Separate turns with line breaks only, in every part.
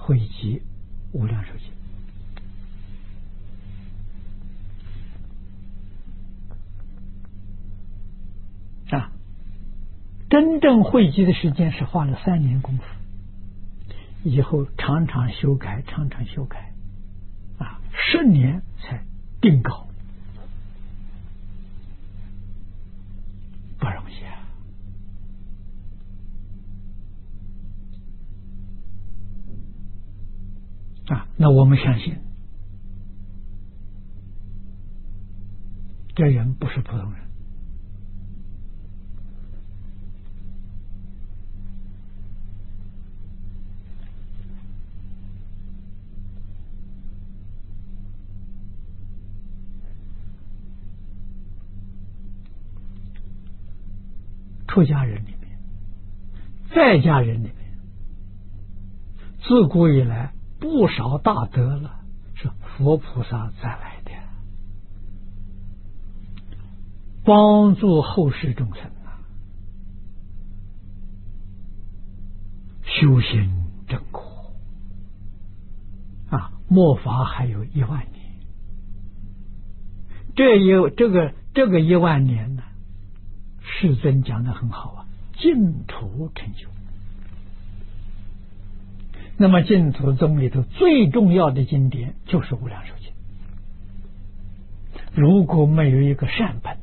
汇集无量寿经。真正汇集的时间是花了3年功夫，以后常常修改，常常修改，10年才定稿，不容易那我们相信，这人不是普通人。出家人里面，在家人里面，自古以来不少大德了，是佛菩萨再来的，帮助后世众生修行正果末法还有1万年，这个1万年呢，世尊讲的很好净土成就。那么净土宗里头最重要的经典就是无量寿经，如果没有一个善本，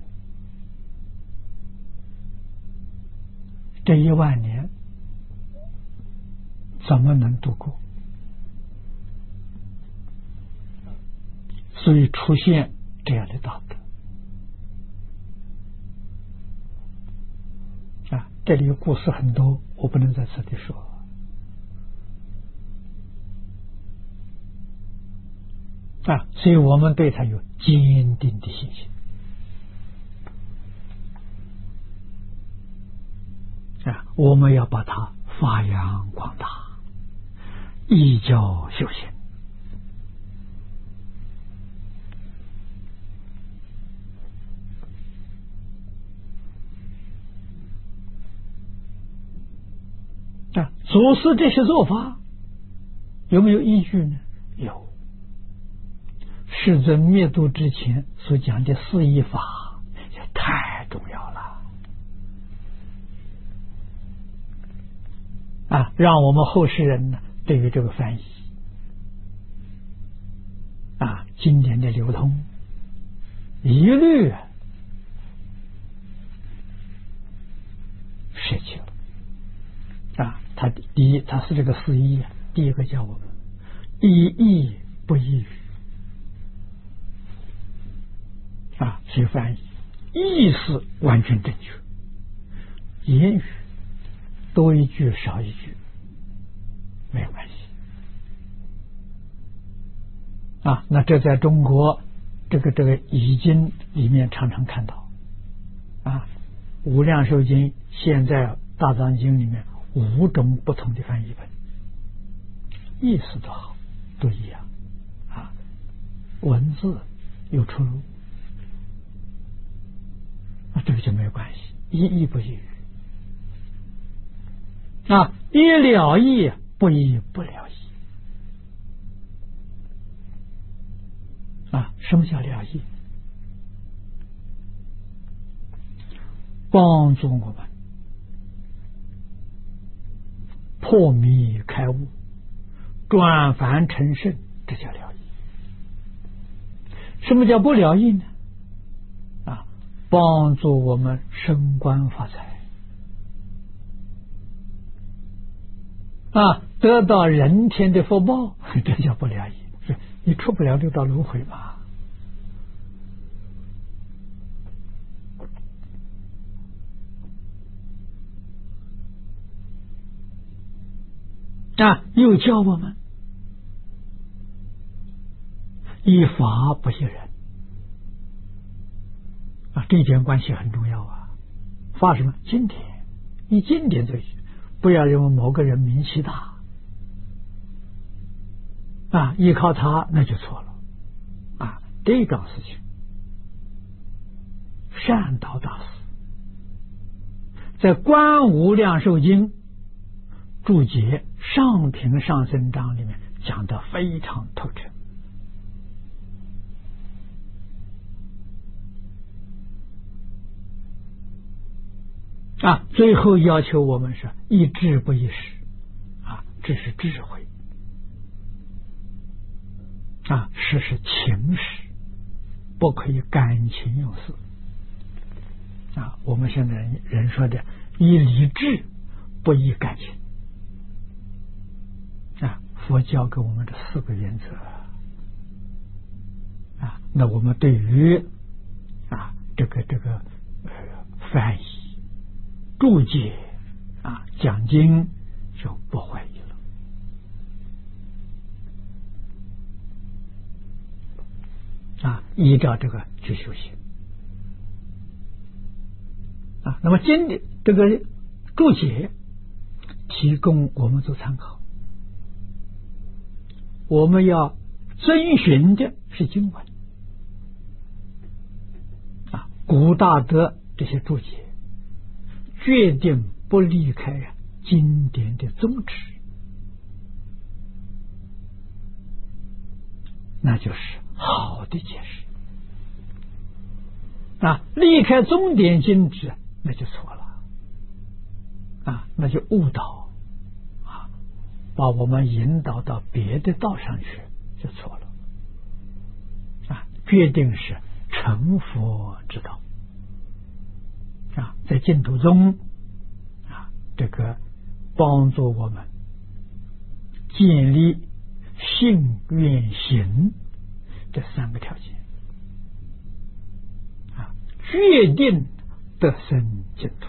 这1万年怎么能度过？所以出现这样的大德这里有故事很多，我不能在这里说所以我们对他有坚定的信心我们要把它发扬光大，依教修行祖师这些做法有没有依据呢？有。世尊灭度之前所讲的4依法也太重要了让我们后世人呢对于这个翻译经典的流通一律舍弃了他第一，他是这个4依第一个叫我们依义不依语所以翻译意思完全正确，言语多一句少一句没有关系那这在中国这个译经里面常常看到无量寿经现在大藏经里面5种不同的翻译本，意思都好，都一样文字有出入这个就没有关系，依义不依语依了义不依不了义什么叫了义？帮助我们破迷开悟，转凡成圣，这叫了义。什么叫不了义呢？帮助我们升官发财得到人天的福报，这叫不了义。你出不了六道轮回嘛又教我们依法不依人这一点关系很重要发什么经典，以经典对，不要认为某个人名气大依靠他那就错了这桩事情善导大师在观无量寿经注解上品上生章里面讲得非常透彻。最后要求我们是一智不一识，这是智慧，识是情识，不可以感情用事。我们现在人说的以理智不以感情，佛教给我们的4个原则。那我们对于这个翻译注解讲经就不怀疑了，依照这个去修行。那么经的这个注解提供我们做参考，我们要遵循的是经文，古大德这些注解决定不离开经典的宗旨，那就是好的解释。离开宗典经旨那就错了，那就误导，把我们引导到别的道上去就错了，决定是成佛之道，在净土中这个帮助我们建立信愿行这3个条件，决定得生净土，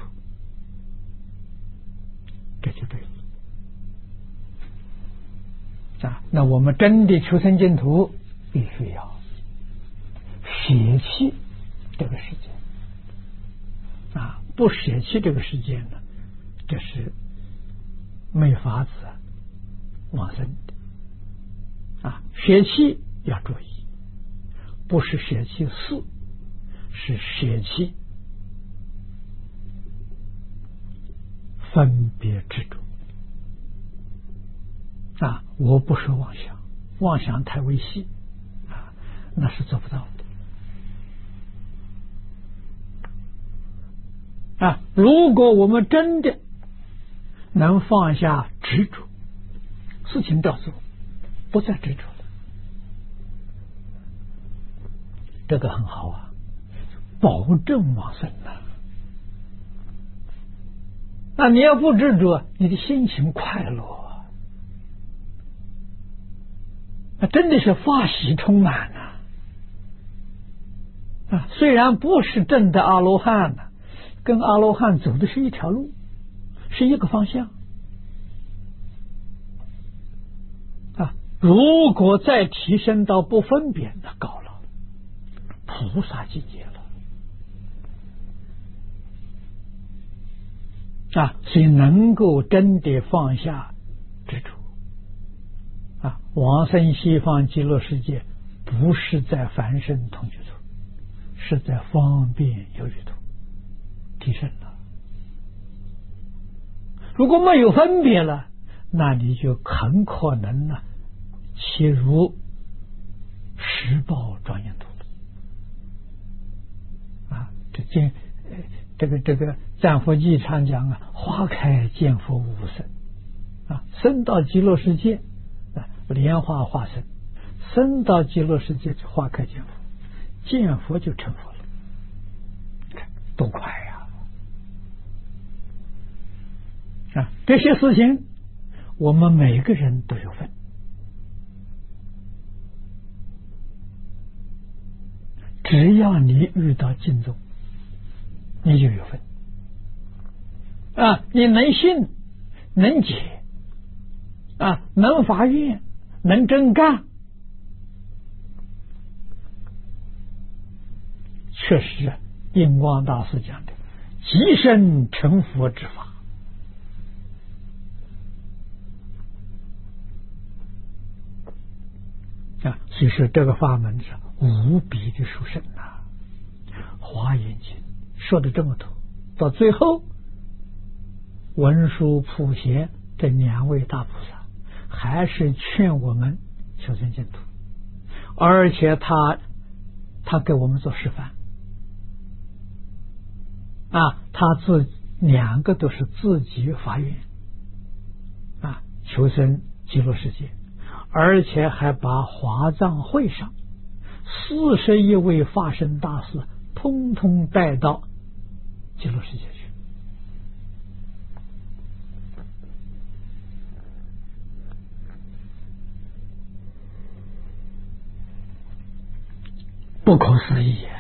这就对了。那我们真的求生净土，必须要舍弃这个世界，不舍弃这个世界呢，这是没法子往生的。舍弃要注意，不是舍弃事，是舍弃分别执着。我不说妄想，妄想太微细，那是做不到的。如果我们真的能放下执着，事情照做，不再执着了，这个很好保证往生了。你要不执着，你的心情快乐，真的是法喜充满虽然不是真的阿罗汉跟阿罗汉走的是一条路，是一个方向如果再提升到不分别，那高了，菩萨境界了所以能够真的放下执着往生西方极乐世界，不是在凡圣同居土，是在方便有余土提升了。如果没有分别了，那你就很可能切入十报庄严土这个赞佛记常讲花开见佛无生生到极乐世界莲花化身，生到极乐世界就花开见佛，见佛就成佛了，看多快这些事情我们每个人都有份，只要你遇到净宗，你就有份你能信能解能发愿能真干，确实印光大师讲的即生成佛之法所以说这个法门是无比的殊胜华严经说的这么多，到最后文殊普贤这两位大菩萨还是劝我们修正净土，而且他给我们做示范啊，两个都是自己发愿啊，求生极乐世界，而且还把华藏会上41位法身大士通通带到极乐世界去。不可思议啊！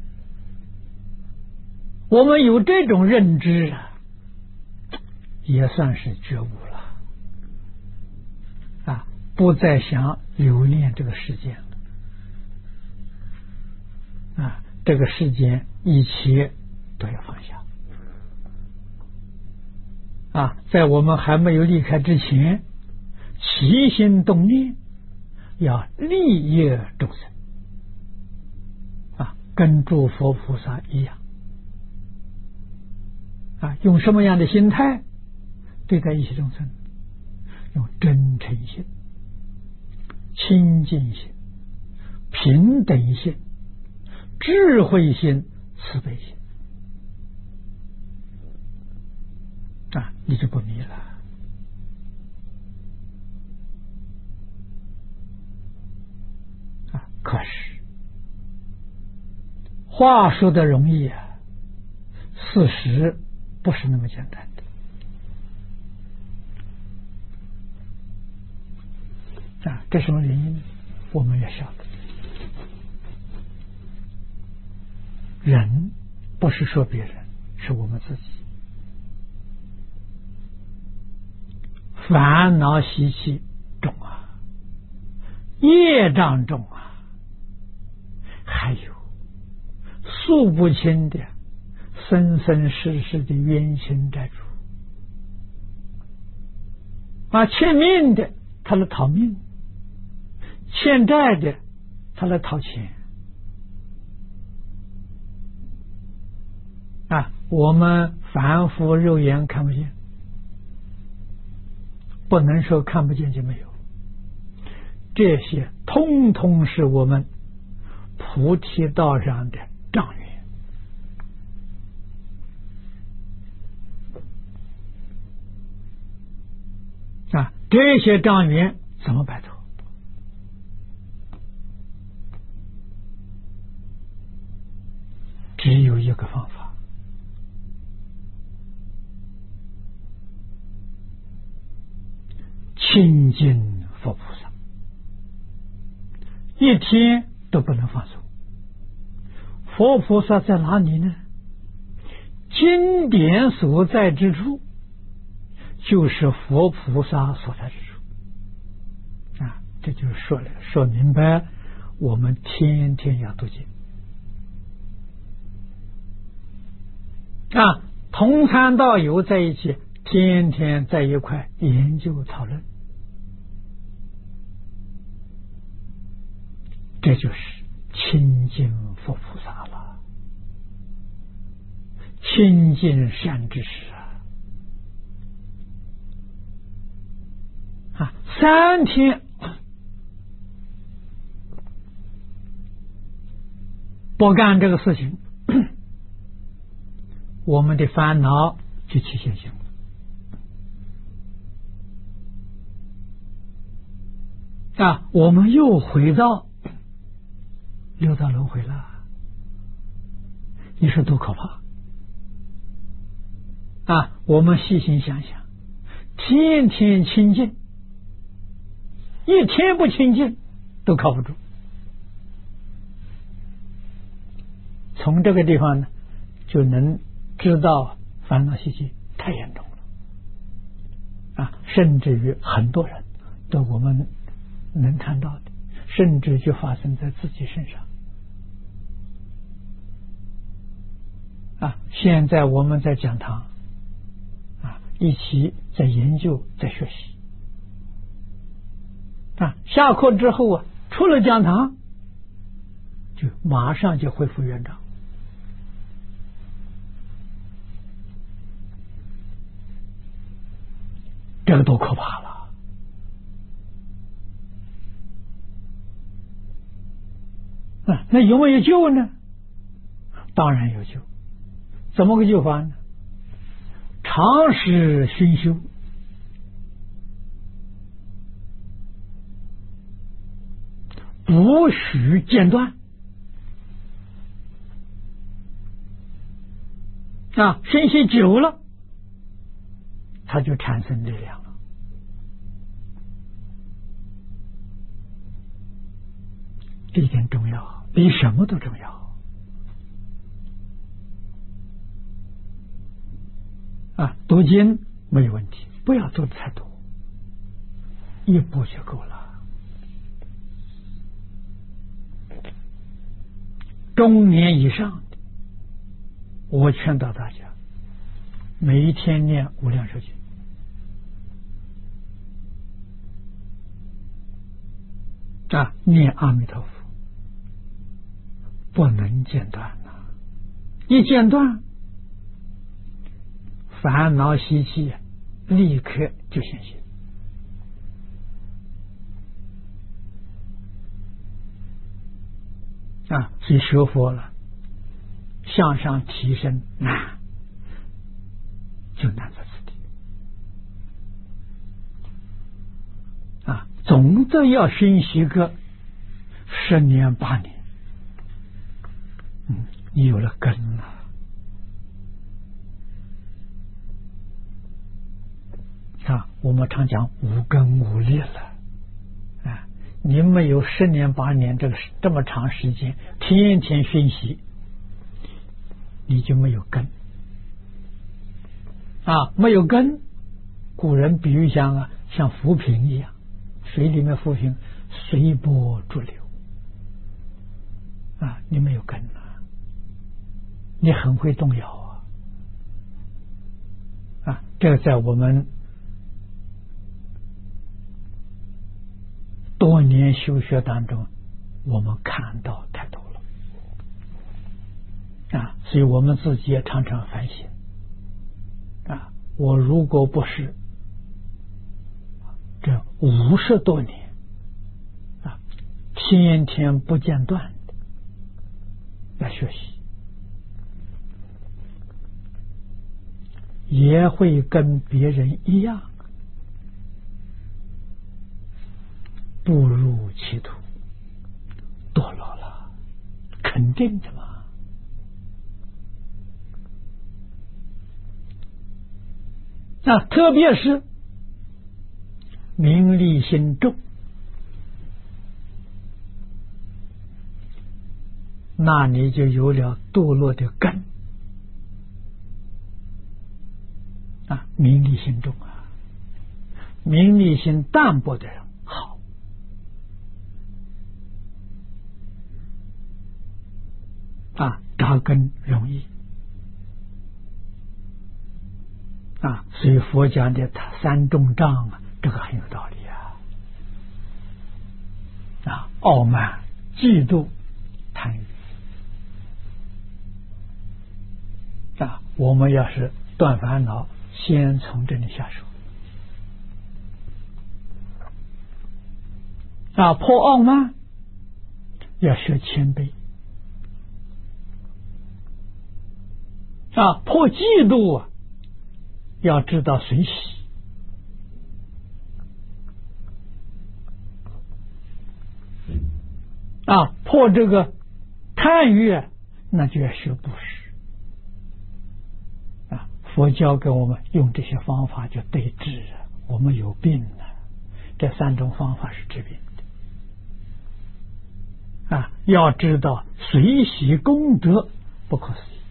我们有这种认知啊，也算是觉悟了啊，不再想留恋这个世间了啊，这个世间一切都要放下啊，在我们还没有离开之前，起心动念要利益众生啊，跟诸佛菩萨一样啊，用什么样的心态对待一切众生？用真诚心、清净心、平等心、智慧心、慈悲心啊，你就不迷了啊。可是话说的容易啊，事实不是那么简单的啊。这什么原因？我们也晓得，人不是说别人，是我们自己烦恼习气重啊，业障重啊，还有数不清的生生世世的冤亲债主啊，欠命的他来讨命，欠债的他来讨钱啊，我们凡夫肉眼看不见，不能说看不见就没有，这些通通是我们菩提道上的障缘啊，这些障缘怎么摆脱？只有一个方法，亲近佛菩萨，一天都不能放松。佛菩萨在哪里呢？经典所在之处，就是佛菩萨所在之处啊！这就说明白，我们天天要读经啊，同参道友在一起，天天在一块研究讨论，这就是亲近佛菩萨了，亲近善知识啊！3天不干这个事情，我们的烦恼就起现行了啊！我们又回到六道轮回了，你说多可怕啊！我们细心想想，天天清净，一天不清净都靠不住。从这个地方呢，就能知道烦恼习气太严重了啊！甚至于很多人都我们能看到的，甚至就发生在自己身上啊！现在我们在讲堂啊，一起在研究，在学习啊，下课之后啊，出了讲堂就马上就恢复原状。 这个多可怕了！那有没有救呢？当然有救。怎么个救法呢？常时熏修，不许间断。熏习久了，它就产生力量了。这一点重要，比什么都重要。读经没有问题，不要读的太多，一部就够了。中年以上的，我劝导大家，每一天念无量寿经。念阿弥陀佛，不能间断了，一间断，烦恼习气立刻就显现。所以学佛了，向上提升难，就难在此地。总的要熏习个10年8年，你有了根了。我们常讲无根无力了。你没有10年8年这么长时间，天天熏习，你就没有根。没有根，古人比喻像浮萍一样，水里面浮萍随波逐流。你没有根啊，你很会动摇这个在我们多年修学当中，我们看到太多了所以我们自己也常常反省我如果不是这50多年天天不间断的来学习，也会跟别人一样步入歧途，堕落了，肯定的嘛。特别是名利心重，那你就有了堕落的根名利心重名利心淡薄的人好扎根容易所以佛讲的3重障这个很有道理傲慢、嫉妒、贪欲我们要是断烦恼，先从这里下手破傲慢要学谦卑破嫉妒要知道随喜破这个贪欲那就要学布施佛教给我们用这些方法就对治我们有病了，这3种方法是治病的要知道随喜功德不可思议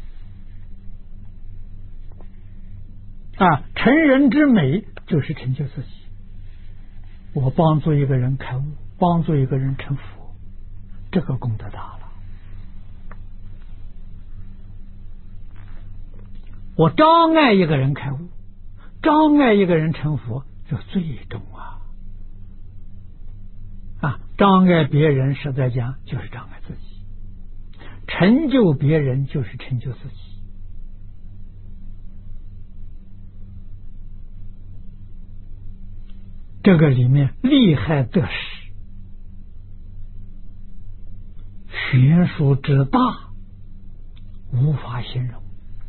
成人之美就是成就自己。我帮助一个人开悟，帮助一个人成佛，这个功德大了。我障碍一个人开悟，障碍一个人成佛，就最重障碍别人实在讲就是障碍自己，成就别人就是成就自己这个里面利害得失、悬殊之大，无法形容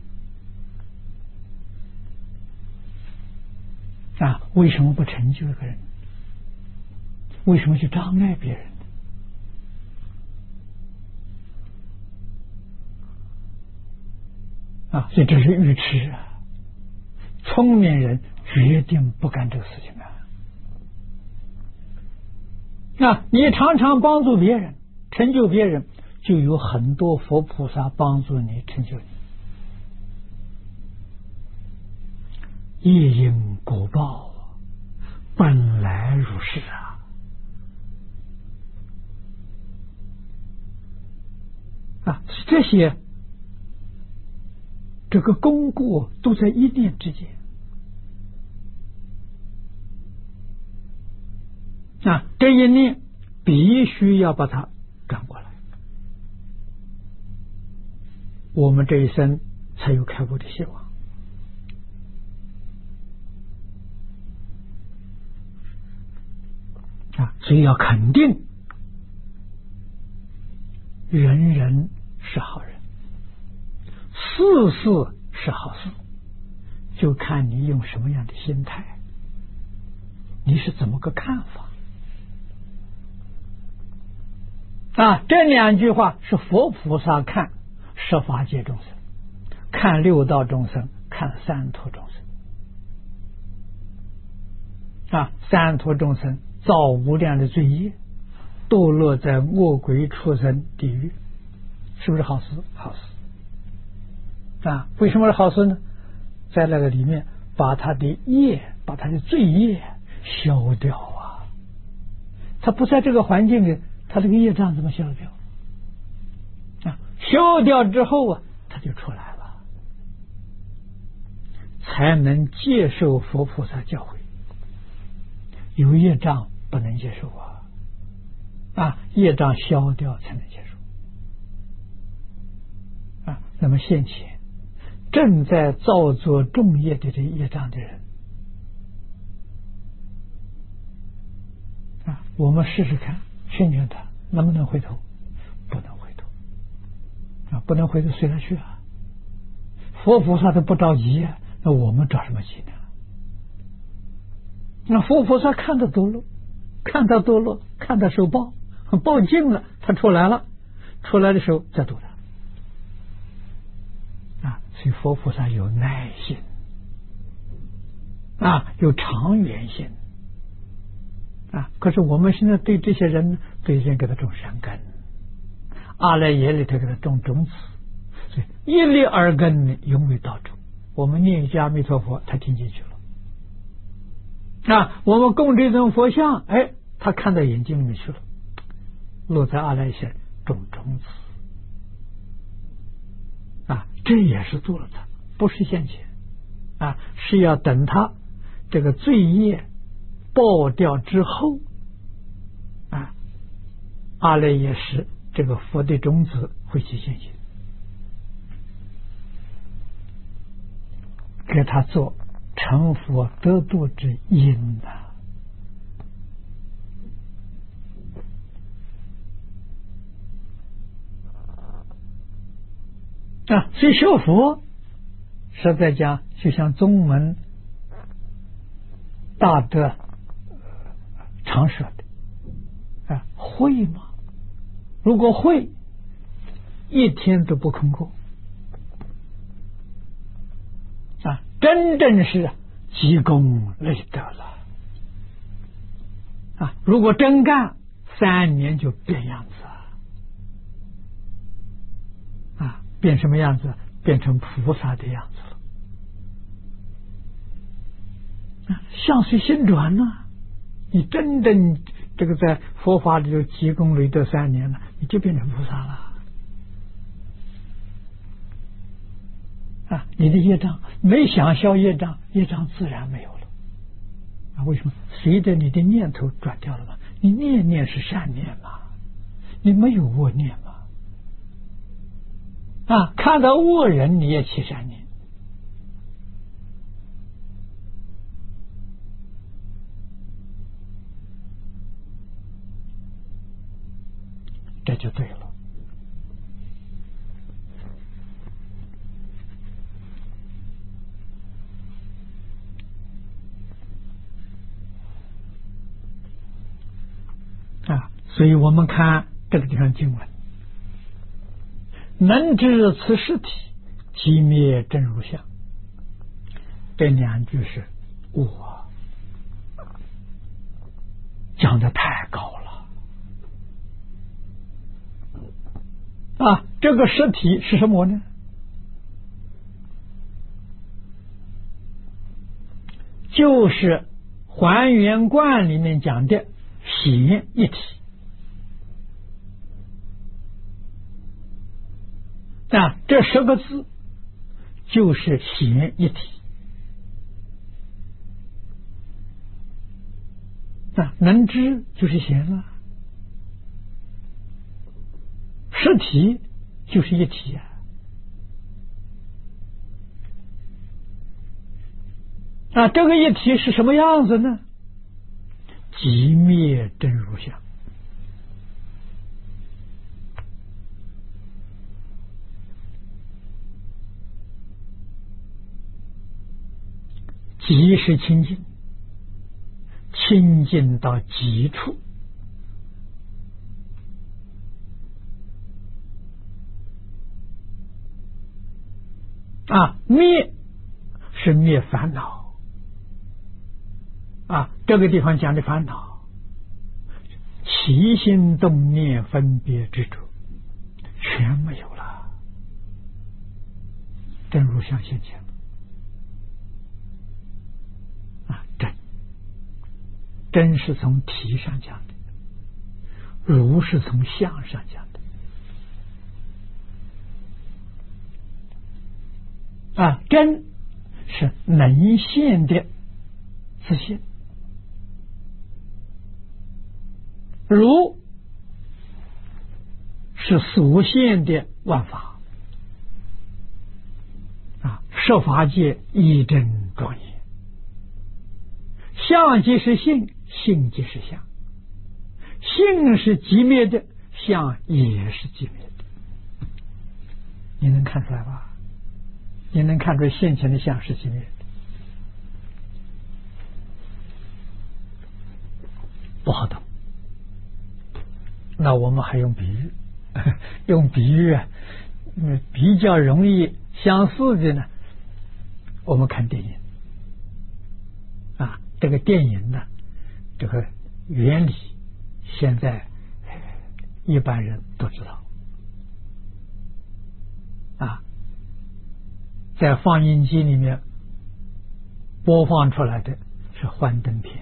啊！为什么不成就一个人？为什么去障碍别人呢？啊，所以这是愚痴啊！聪明人决定不干这个事情啊！你常常帮助别人，成就别人，就有很多佛菩萨帮助你成就你。业因果报，本来如是啊！这些这个功过都在一念之间啊！这一念必须要把它转过来，我们这一生才有开悟的希望啊！所以要肯定人人是好人，事事是好事，就看你用什么样的心态，你是怎么个看法啊？这两句话是佛菩萨看十法界众生，看六道众生，看三途众生啊！三途众生造无量的罪业，堕落在恶鬼畜生地狱，是不是好事？好事啊！为什么是好事呢？在那个里面把他的业，把他的罪业消掉啊！他不在这个环境里，他这个业障怎么消掉啊？消掉之后啊，他就出来了，才能接受佛菩萨教诲。有业障不能接受啊！业障消掉才能接受啊！那么现前正在造作重业的这业障的人啊，我们试试看，劝劝他能不能回头？不能回头啊！不能回头，随他去啊！佛菩萨都不着急啊，那我们着什么急呢？那佛菩萨看到堕落，看到堕落，看到受报，报尽了，他出来了，出来的时候再度他啊！所以佛菩萨有耐心啊，有长远心啊。可是我们现在对这些人，对人给他种善根，阿赖耶里头给他种种子，所以一粒耳根永为道种。我们念一句阿弥陀佛，他听进去了。我们供这尊佛像，哎，他看到眼睛里面去了，落在阿赖耶种种子啊！这也是做了他，不是现前啊，是要等他这个罪业报掉之后啊，阿赖耶识这个佛的种子会去现行，给他做成佛得度之因所以学佛实在讲，就像宗门大德常说的会吗？如果会，一天都不空过真正是积功累德了如果真干，3年就变样子变什么样子？变成菩萨的样子了相随心转你真正这个在佛法里头积功累德3年了，你就变成菩萨了你的业障没想消业障，业障自然没有了为什么？随着你的念头转掉了嘛，你念念是善念嘛，你没有恶念嘛看到恶人你也起善念这就对了。所以我们看这个地方经文，能知此实体，即灭真如相。这两句是我讲的太高了这个实体是什么呢？就是还原观里面讲的显一体这10个字就是显一体能知就是显了，实体就是一体这个一体是什么样子呢？即灭真如相。即是清净，清净到极处灭是灭烦恼这个地方讲的烦恼，起心动念分别执着全没有了，真如相现前了真是从体上讲的，如是从相上讲的真是能现的自信，如是所现的万法设法界一真庄严，相即是性，性即是相，性是寂灭的，相也是寂灭的。你能看出来吧？你能看出现前的相是寂灭的？不好懂。那我们还用比喻，用比喻比较容易相似的呢。我们看电影这个电影呢，这个原理现在一般人都知道在放映机里面播放出来的是幻灯片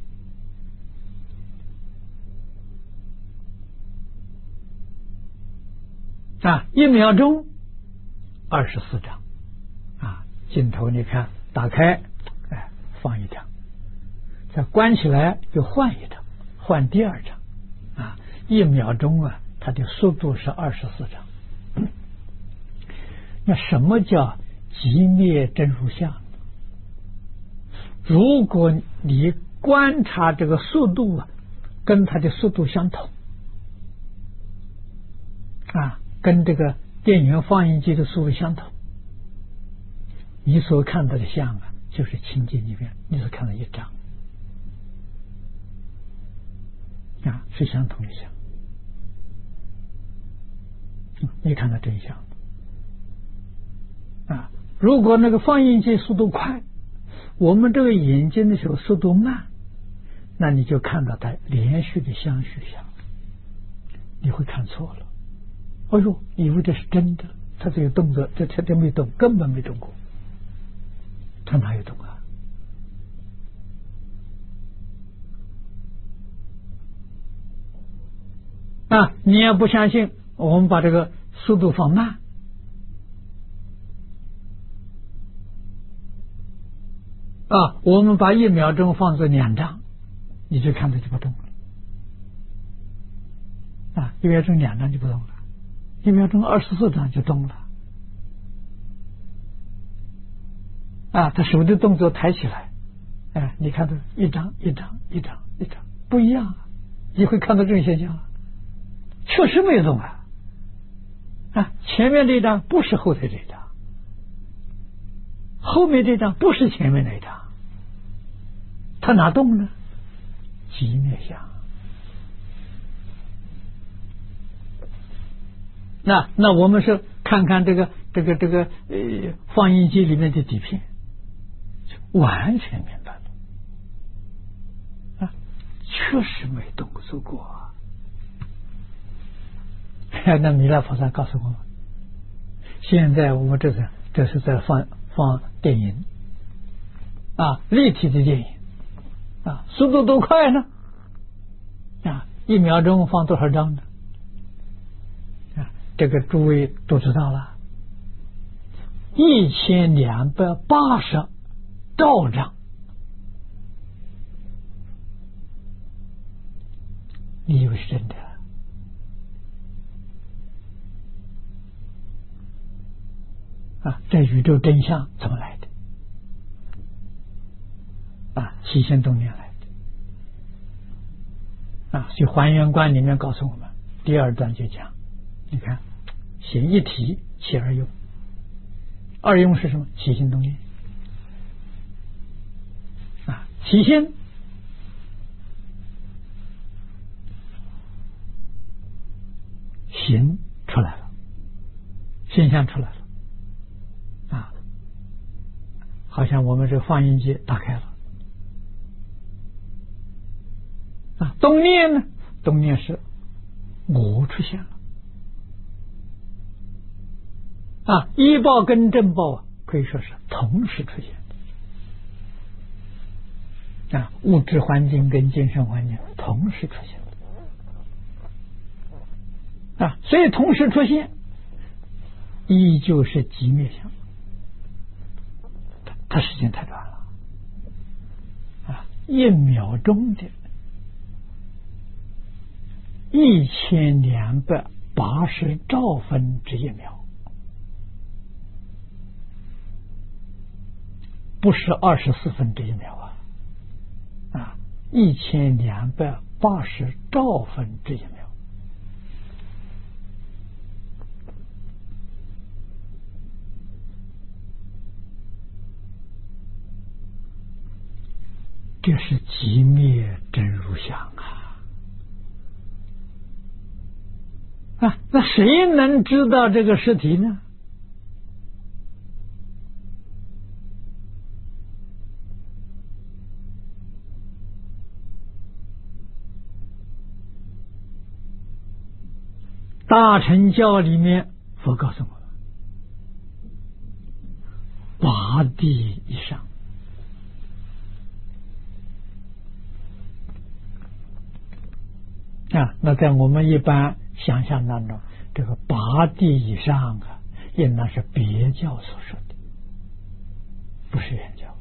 1秒钟24张镜头你看打开放一张，再关起来就换一张，换第二张1秒钟它的速度是24张。那什么叫即灭真如相？如果你观察这个速度跟它的速度相同跟这个电影放映机的速度相同，你所看到的相就是清净里面你所看到一张是相同的相，你看到真相如果那个放映机速度快，我们这个眼睛的时候速度慢，那你就看到它连续的相续相，你会看错了。哎呦，以为这是真的，他这个动作这没动，根本没动过，他哪有动你要不相信，我们把这个速度放慢我们把1秒钟放在2张，你就看着就不动了1秒钟2张就不动了，1秒钟24张就动了他手的动作抬起来你看到一张一张一张一张不一样你会看到这种现象确实没动啊！前面这一张不是后头这一张，后面这张不是前面那一张，它哪动呢？极灭相。那我们是看看这个放映机里面的底片，完全明白了确实没动作过那弥勒菩萨告诉我们，现在我们这是在放电影立体的电影速度多快呢1秒钟放多少张呢这个诸位都知道了，1280兆张，你以为是真的这宇宙真相怎么来的起心动念来的所以还原观里面告诉我们，第2段就讲，你看显一体起而用，二用是什么？起心动念起心形出来了，现象出来了好像我们这个放映机打开了动念呢？动念是我出现了依报跟正报可以说是同时出现物质环境跟精神环境同时出现所以同时出现依旧是极灭相，它时间太短了1秒钟的1280兆分之1秒，不是24分之1秒1280兆分之1秒。这是极灭真如相那谁能知道这个实体呢？大乘教里面佛告诉我们8地以上那在我们一般想象当中，这个8地以上应当是别教所说的，不是原教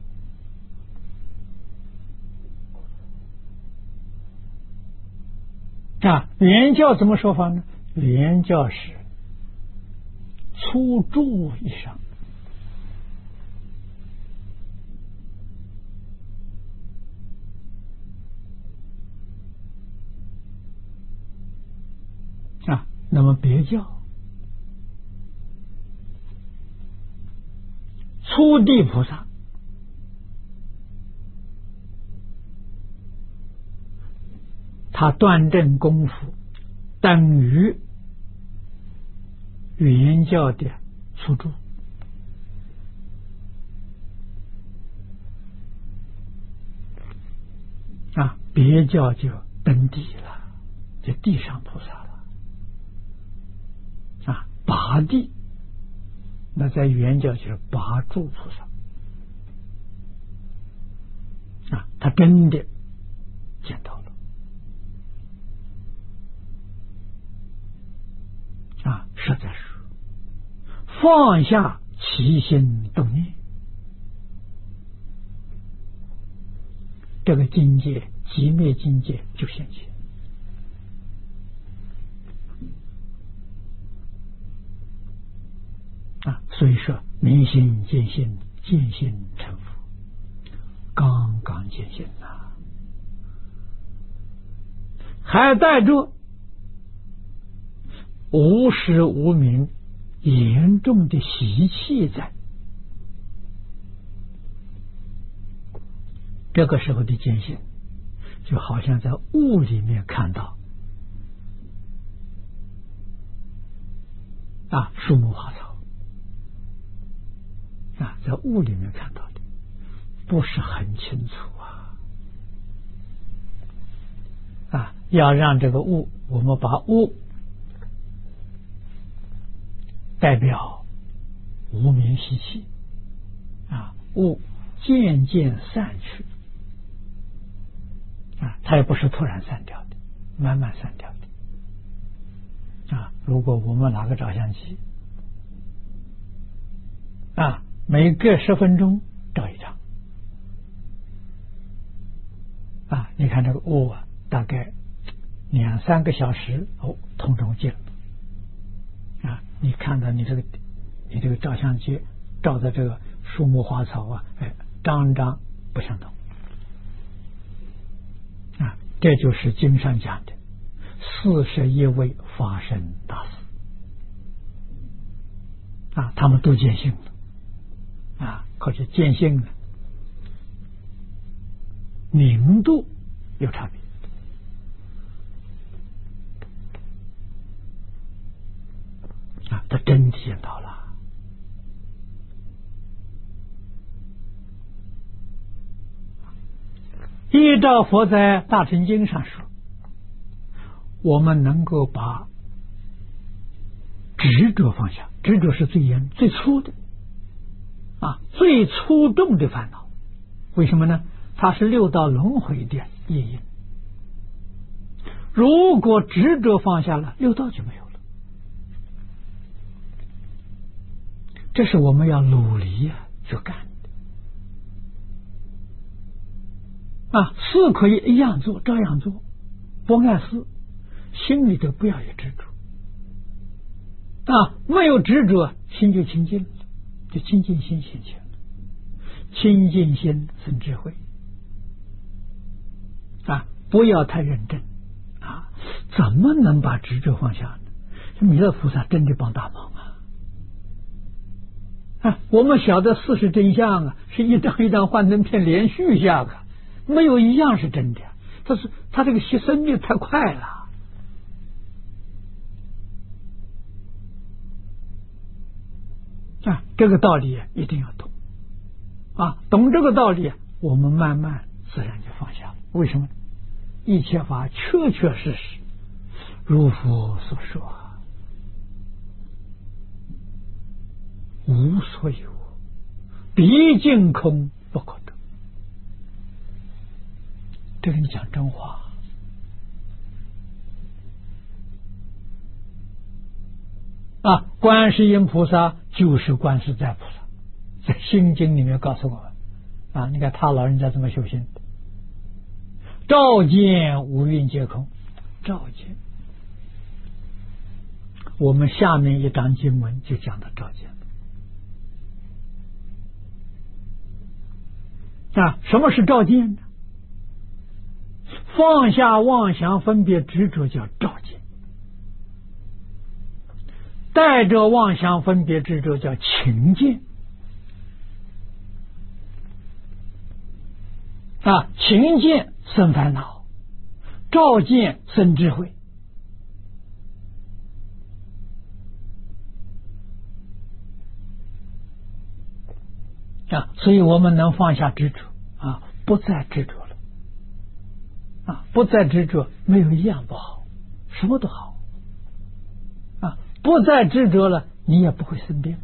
原教怎么说法呢？原教是初住以上那么别教初地菩萨他断证功夫等于原教的初住别教就登地了，就地上菩萨了8地，那在原教就是8住菩萨他真的见到了实在是放下起心动念，这个境界极灭境界就现前所以说明心见性，见性成佛，刚刚见性还带着无时无明严重的习气在。这个时候的见性，就好像在雾里面看到树木花草在雾里面看到的，不是很清楚要让这个雾，我们把雾代表无明习气雾渐渐散去它也不是突然散掉的，慢慢散掉的如果我们拿个照相机每隔10分钟照一张你看这个雾大概2-3个小时通通见你看到你这个照相机照的这个树木花草张张不相同这就是经上讲的41位发生大事他们都见性了可是见性呢明度有差别他真体验到了。依照佛在大乘经上说，我们能够把执着放下，执着是最粗的最粗重的烦恼。为什么呢？它是六道轮回的业因。如果执着放下了，六道就没有了。这是我们要努力去干的事可以一样做，照样做，不碍事，心里头不要有执着没有执着，心就清净了，就清净心现前了。清净心生智慧不要太认真怎么能把执着放下呢？弥勒菩萨真的帮大忙我们晓得事实真相是一张一张幻灯片连续下没有一样是真的，他这个生命太快了这个道理一定要懂懂这个道理，我们慢慢自然就放下了。为什么？一切法确确实实如佛所说无所有，毕竟空不可得。这个你讲真话观世音菩萨就是观世在菩萨，在心经里面告诉我们你看他老人家怎么修行的，照见五蕴皆空，照见。我们下面一章经文就讲到照见什么是照见呢？放下妄想分别执着叫照见，带着妄想分别执着叫情见情见生烦恼，照见生智慧所以我们能放下执着不再执着了不再执着，没有一样不好，什么都好不再执着了，你也不会生病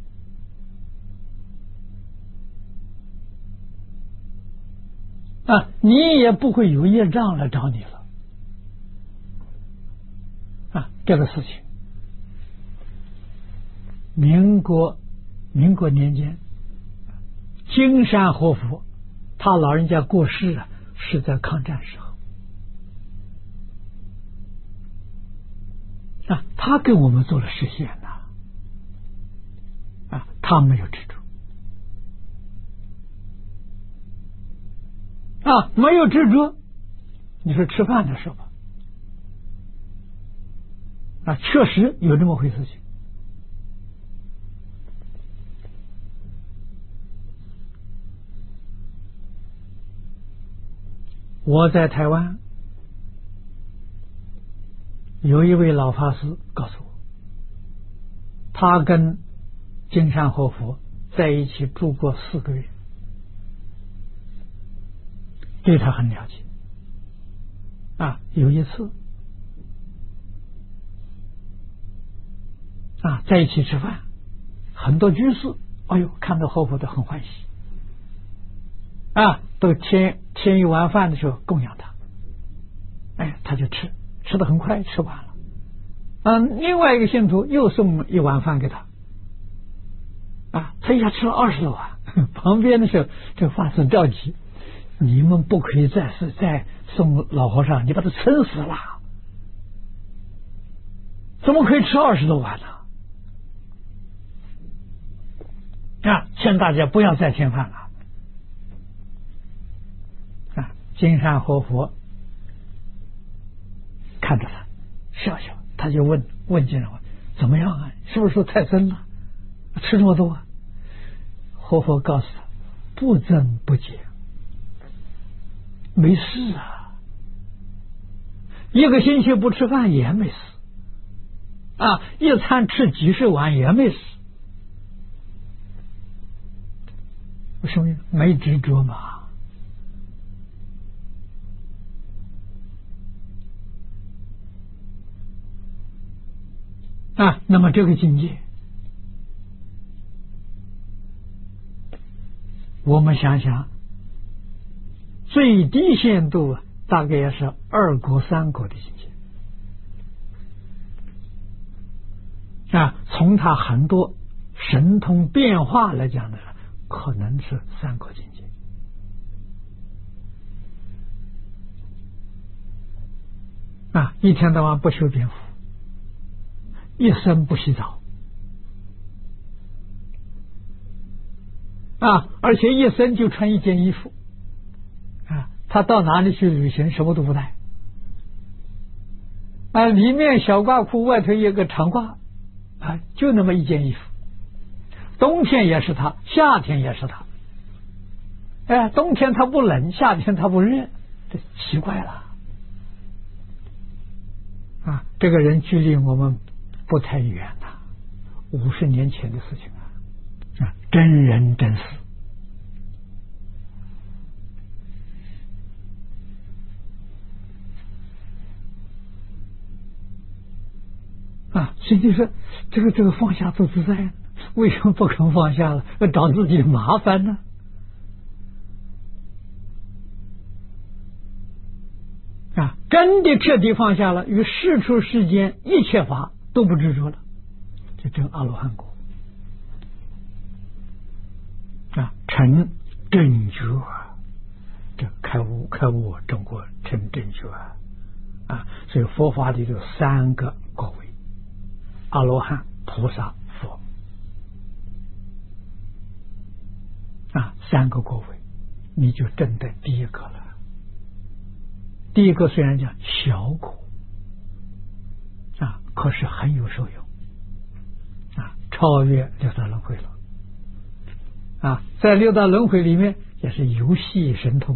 了你也不会有业障来找你了这个事情民国年间金山活佛他老人家过世是在抗战时候他跟我们做了实现他没有执着没有执着。你说吃饭的时候啊，确实有这么回事情。我在台湾有一位老法师告诉我，他跟金山活佛在一起住过4个月，对他很了解。啊，有一次啊，在一起吃饭，很多居士，哎呦，看到活佛都很欢喜，啊，都添一碗饭的时候供养他，哎，他就吃得很快，吃完了。另外一个信徒又送一碗饭给他，啊，他一下吃了20多碗。旁边的时候，这个法师着急，你们不可以再送老和尚，你把他撑死了，怎么可以吃20多碗呢？啊，劝大家不要再添饭了。啊，金山活佛看着他笑笑，他就问金山活怎么样啊？是不是说太增了？吃这么多？活佛告诉他，不增不减，没事啊，一个星期不吃饭也没事啊，一餐吃几十碗也没事。为什么？没执着嘛。啊，那么这个境界，我们想想，最低限度大概也是2果3果的境界啊。从他很多神通变化来讲呢，可能是3果境界啊。一天到晚不修边幅，一生不洗澡啊，而且一生就穿1件衣服啊，他到哪里去旅行什么都不带啊，里面小褂裤，外头一个长褂啊，就那么1件衣服，冬天也是他，夏天也是他，哎，冬天他不冷，夏天他不热，这奇怪了啊！这个人距离我们不太远呐，50年前的事情啊，真人真事啊！所以就说这个放下做自在，为什么不肯放下了？要找自己的麻烦呢？啊，真的彻底放下了，与世出世间一切法都不执着了，就证阿罗汉果啊，成正觉，这开悟正果成正觉啊。所以佛法里有3个果位：阿罗汉、菩萨、佛啊，3个果位，你就证得第1个了。第1个虽然讲小果啊，可是很有受用啊，超越六道轮回了啊，在六道轮回里面也是游戏神通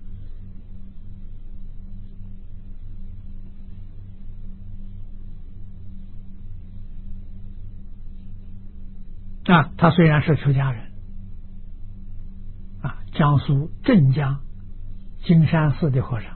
啊。他虽然是出家人啊，江苏镇江金山寺的和尚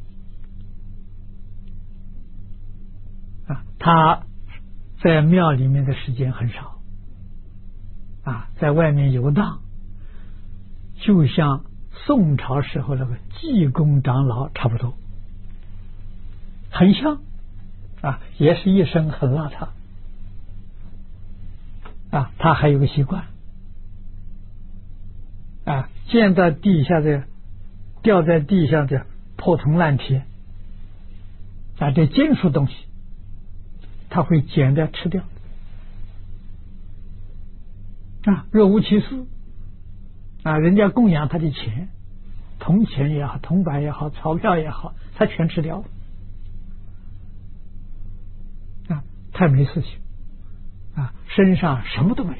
啊，他在庙里面的时间很少啊，在外面游荡，就像宋朝时候那个济公长老差不多，很像啊，也是一生很邋遢啊。他还有个习惯啊，见到地下的掉在地上的破铜烂铁啊，这金属东西他会捡掉吃掉啊，若无其事啊，人家供养他的钱，铜钱也好，铜板也好，钞票也好，他全吃掉啊。 他没事情啊，身上什么都没有。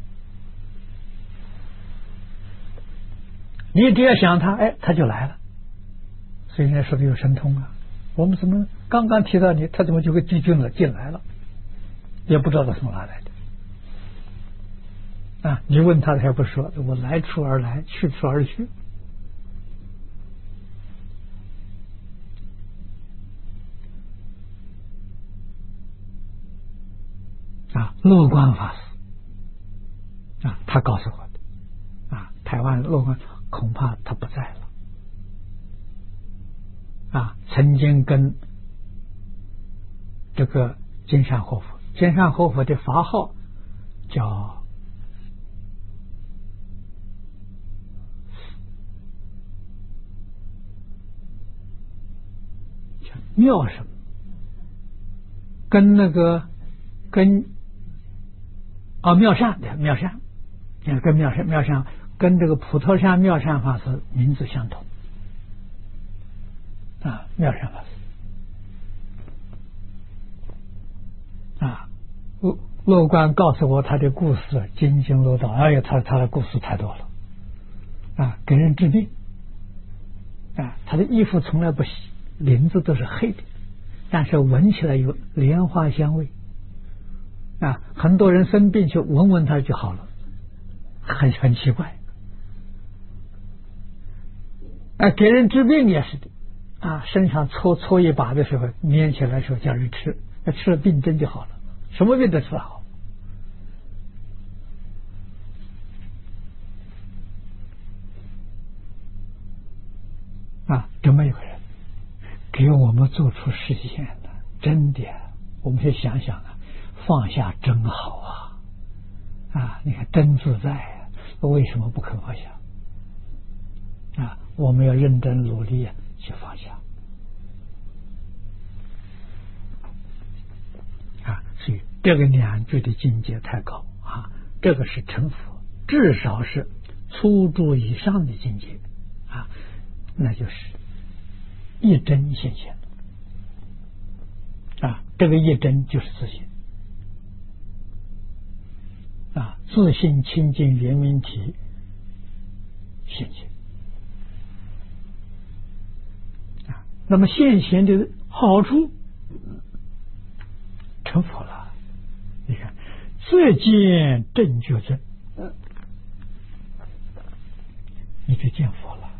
你只要想他，哎，他就来了。所以人家说的有神通啊。我们怎么刚刚提到你，他怎么就进来了？也不知道他从哪来的啊！你问他，他也不说，我来处而来，去处而去。啊，乐观法师啊，他告诉我的啊，台湾乐观恐怕他不在了啊。曾经跟这个金山活佛的法号叫妙什么，跟妙善，跟妙善跟这个普陀山妙善法师名字相同啊，妙善法师啊。乐观告诉我他的故事津津乐道，哎呀，他的故事太多了啊，给人治病啊，他的衣服从来不洗，领子都是黑的，但是闻起来有莲花香味啊，很多人生病去闻闻它就好了，很奇怪啊。给人治病也是的啊，身上搓一把的时候，捏起来的时候叫人吃，那吃了病真就好了，什么病都治好啊。这么一个人给我们做出实现的，真的，我们去想想啊，放下真好啊！你看真自在啊，为什么不肯放下啊？我们要认真努力去放下啊！所以这个两句的境界太高啊，这个是成佛，至少是初住以上的境界啊，那就是一真现前啊，这个一真就是自信啊，自信清净圆明体现前啊。那么现前的好处，成佛了。你看，这见正觉真，你就见佛了。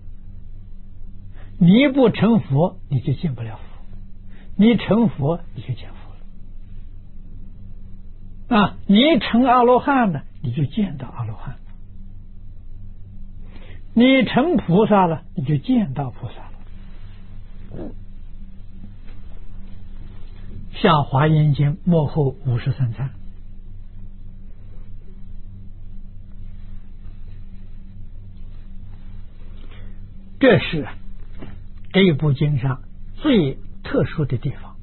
你不成佛，你就见不了佛；你成佛，你就见佛了啊！你成阿罗汉了，你就见到阿罗汉了；你成菩萨了，你就见到菩萨了。像《华严经》末后53参，这是这一部经上最特殊的地方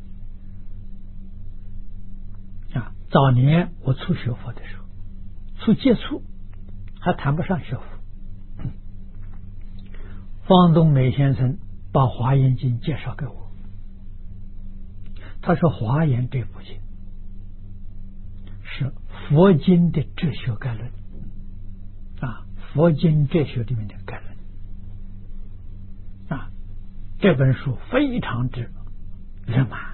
啊！早年我初学佛的时候，初接触还谈不上学佛，方东美先生把《华严经》介绍给我，他说《华严》这部经是佛经的哲学概论啊，佛经哲学里面的概论啊。这本书非常之圆满，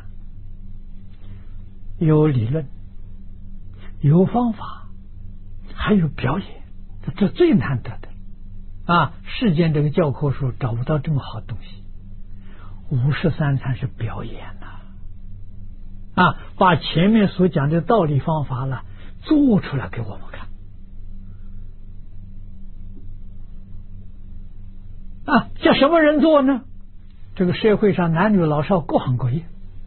有理论，有方法，还有表演，这最难得的啊！世间这个教科书找不到这么好的东西。53参是表演啊，把前面所讲的道理方法了做出来给我们看啊！叫什么人做呢？这个社会上男女老少各行各业，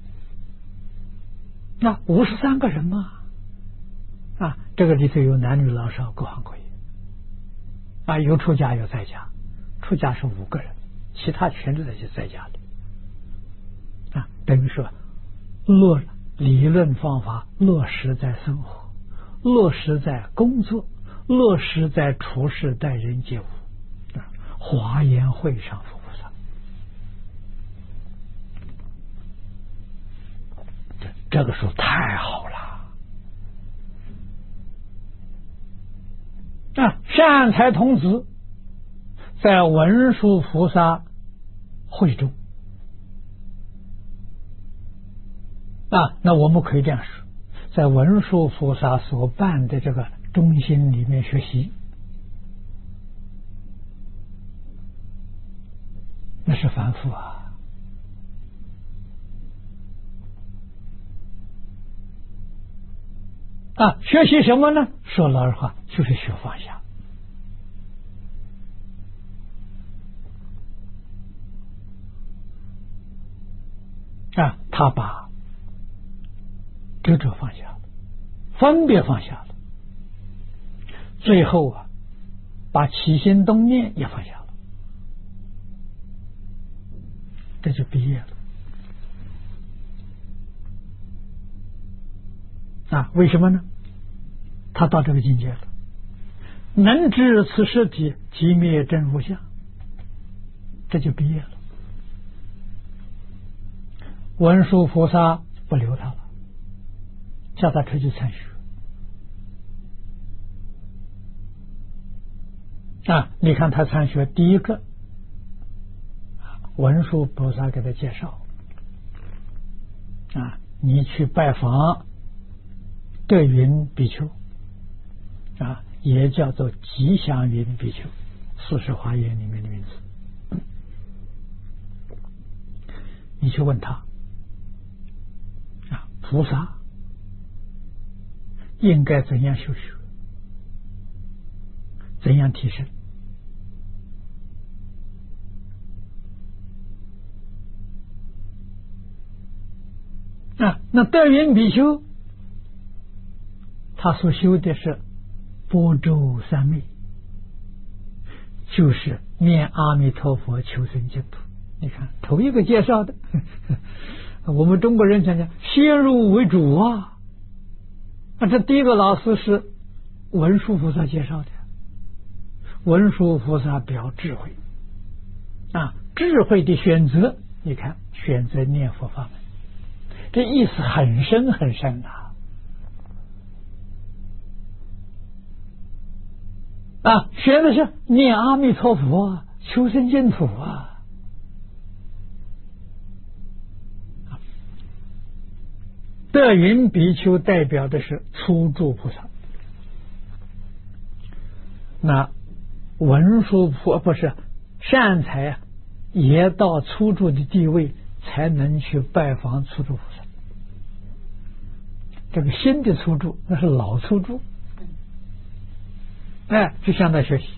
那53个人嘛啊，这个里头有男女老少各行各业啊，有出家有在家，出家是5个人，其他全都在在家里啊，等于说理论方法落实在生活，落实在工作，落实在处事待人接物啊。华严会上佛菩萨， 这个时候太好了啊！善财童子在文殊菩萨会中啊，那我们可以这样说，在文殊菩萨所办的这个中心里面学习，那是凡夫啊，学习什么呢？说老实话，就是学放下啊。他把执着放下了，分别放下了，最后把起心动念也放下了，这就毕业了啊。为什么呢？他到这个境界了，能知此实体即灭真如相，这就毕业了。文殊菩萨不留他了，叫他出去参学啊。你看他参学第一个，文殊菩萨给他介绍啊，你去拜访德云比丘啊，也叫做吉祥云比丘，四十华严里面的名字。你去问他啊，菩萨应该怎样修学，怎样提升啊？那德云比丘他所修的是般舟三昧，就是念阿弥陀佛求生净土。你看头一个介绍的我们中国人讲先入为主啊，这第一个老师是文殊菩萨介绍的。文殊菩萨表智慧啊，智慧的选择，你看选择念佛法门，这意思很深很深啊，选的是念阿弥陀佛求生净土啊。德云比丘代表的是初住菩萨，那文殊不是善财也到初住的地位才能去拜访初住菩萨。这个新的初住那是老初住，就向他学习。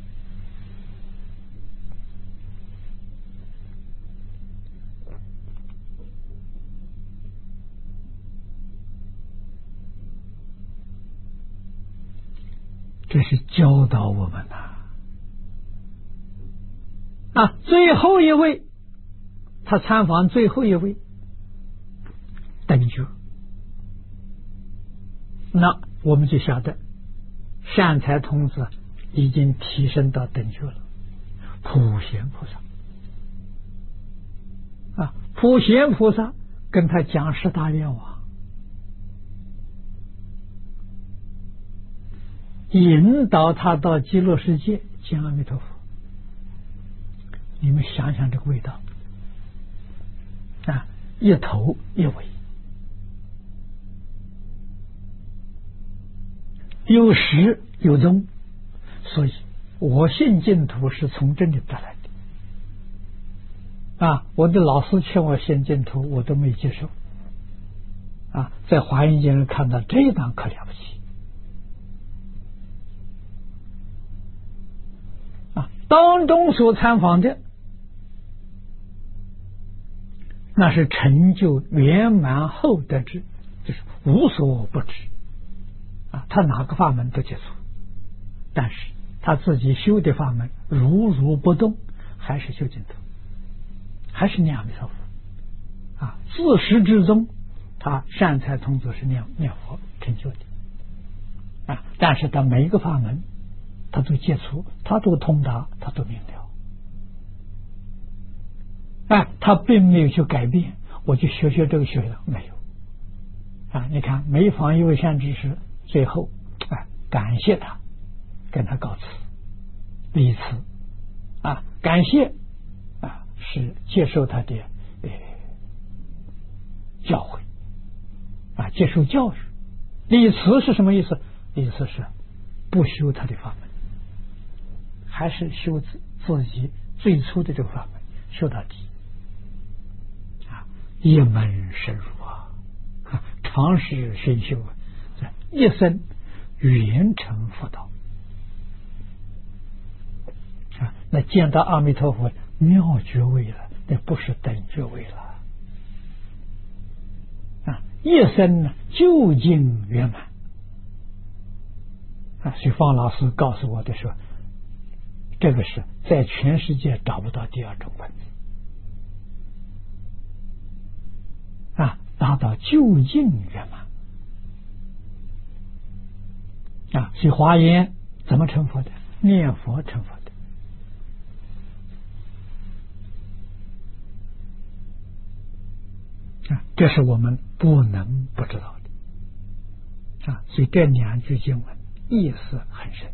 这是教导我们最后一位，他参访最后一位等觉，那我们就晓得善财童子已经提升到等觉了。普贤菩萨普贤菩萨跟他讲十大愿望，引导他到极乐世界见阿弥陀佛。你们想想这个味道一头一尾，有始有终，所以我信净土是从这里得来的我的老师劝我信净土，我都没接受在华严经上看到这一档可了不起当中所参访的那是成就圆满后得智，就是无所不知他哪个法门都接触，但是他自己修的法门如不动，还是修净土，还是念阿弥陀佛自始至终他善财童子是念佛成就的但是他每一个法门他都接触，他都通达，他都明了他并没有去改变，我就学这个学的，没有你看每访一位善知识，最后感谢他，跟他告辞礼辞感谢是接受他的教诲接受教育。礼辞是什么意思？礼辞是不修他的法门，还是修自己最初的这个法门，修到底一门深入长时熏修一生圆成佛道那见到阿弥陀佛妙觉位了，那不是等觉位了一生呢究竟圆满所以方老师告诉我的说，这个是在全世界找不到第二种文字达到究竟圆满所以华严怎么成佛的？念佛成佛的这是我们不能不知道的所以这两句经文意思很深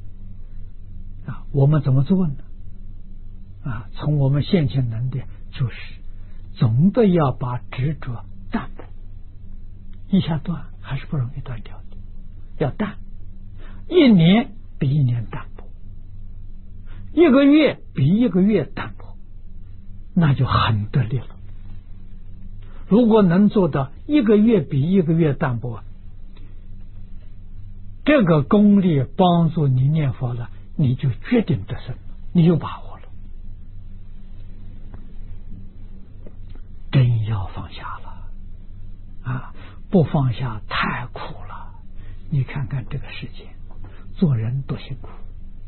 我们怎么做呢？从我们现前能力，就是总的要把执着淡薄，一下断还是不容易断掉的，要淡，一年比一年淡薄，一个月比一个月淡薄，那就很得力了。如果能做到一个月比一个月淡薄，这个功力帮助你念佛了，你就决定得胜，你有把握了。真要放下了不放下太苦了。你看看这个世界做人多辛苦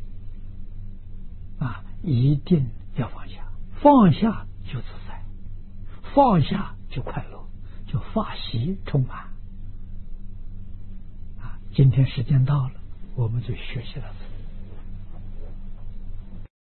一定要放下，放下就自在，放下就快乐，就法喜充满今天时间到了，我们就学习到此。